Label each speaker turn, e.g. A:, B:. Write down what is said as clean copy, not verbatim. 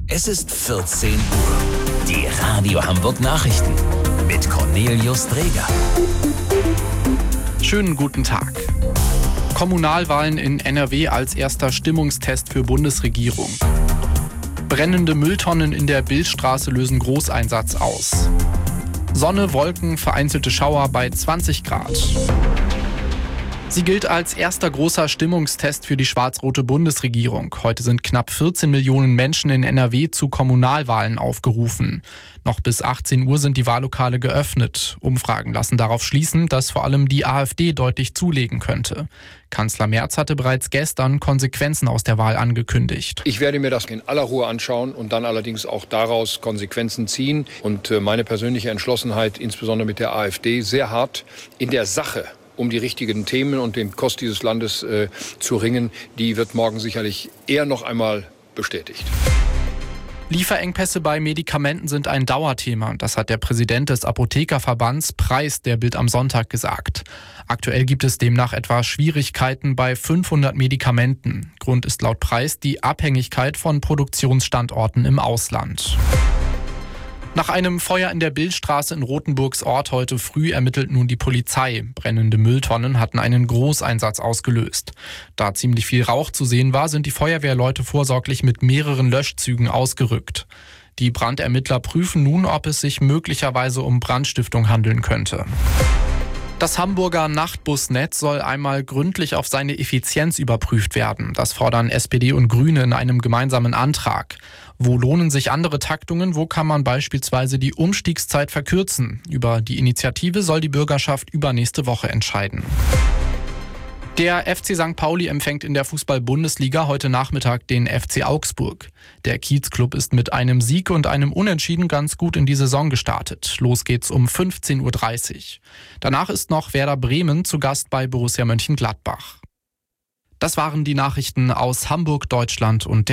A: Es ist 14 Uhr. Die Radio Hamburg Nachrichten mit Cornelius Dreger.
B: Schönen guten Tag. Kommunalwahlen in NRW als erster Stimmungstest für Bundesregierung. Brennende Mülltonnen in der Billstraße lösen Großeinsatz aus. Sonne, Wolken, vereinzelte Schauer bei 20 Grad. Sie gilt als erster großer Stimmungstest für die schwarz-rote Bundesregierung. Heute sind knapp 14 Millionen Menschen in NRW zu Kommunalwahlen aufgerufen. Noch bis 18 Uhr sind die Wahllokale geöffnet. Umfragen lassen darauf schließen, dass vor allem die AfD deutlich zulegen könnte. Kanzler Merz hatte bereits gestern Konsequenzen aus der Wahl angekündigt.
C: Ich werde mir das in aller Ruhe anschauen und dann allerdings auch daraus Konsequenzen ziehen. Und meine persönliche Entschlossenheit, insbesondere mit der AfD, sehr hart in der Sache um die richtigen Themen und den Kost dieses Landes zu ringen, die wird morgen sicherlich eher noch einmal bestätigt.
B: Lieferengpässe bei Medikamenten sind ein Dauerthema. Das hat der Präsident des Apothekerverbands Preis der Bild am Sonntag gesagt. Aktuell gibt es demnach etwa Schwierigkeiten bei 500 Medikamenten. Grund ist laut Preis die Abhängigkeit von Produktionsstandorten im Ausland. Nach einem Feuer in der Billstraße in Rothenburgs Ort heute früh ermittelt nun die Polizei. Brennende Mülltonnen hatten einen Großeinsatz ausgelöst. Da ziemlich viel Rauch zu sehen war, sind die Feuerwehrleute vorsorglich mit mehreren Löschzügen ausgerückt. Die Brandermittler prüfen nun, ob es sich möglicherweise um Brandstiftung handeln könnte. Das Hamburger Nachtbusnetz soll einmal gründlich auf seine Effizienz überprüft werden. Das fordern SPD und Grüne in einem gemeinsamen Antrag. Wo lohnen sich andere Taktungen? Wo kann man beispielsweise die Umstiegszeit verkürzen? Über die Initiative soll die Bürgerschaft übernächste Woche entscheiden. Der FC St. Pauli empfängt in der Fußball-Bundesliga heute Nachmittag den FC Augsburg. Der Kiezclub ist mit einem Sieg und einem Unentschieden ganz gut in die Saison gestartet. Los geht's um 15:30 Uhr. Danach ist noch Werder Bremen zu Gast bei Borussia Mönchengladbach. Das waren die Nachrichten aus Hamburg, Deutschland und